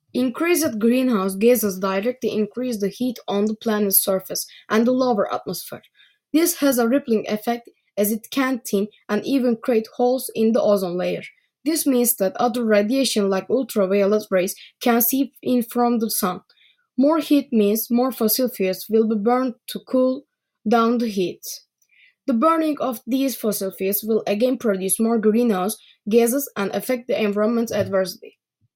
Increased greenhouse gases directly increase the heat on the planet's surface and the lower atmosphere. This has a rippling effect as it can thin and even create holes in the ozone layer. This means that other radiation like ultraviolet rays can seep in from the sun. More heat means more fossil fuels will be burned to cool down the heat. The burning of these fossil fuels will again produce more greenhouse gases and affect the environment adversely.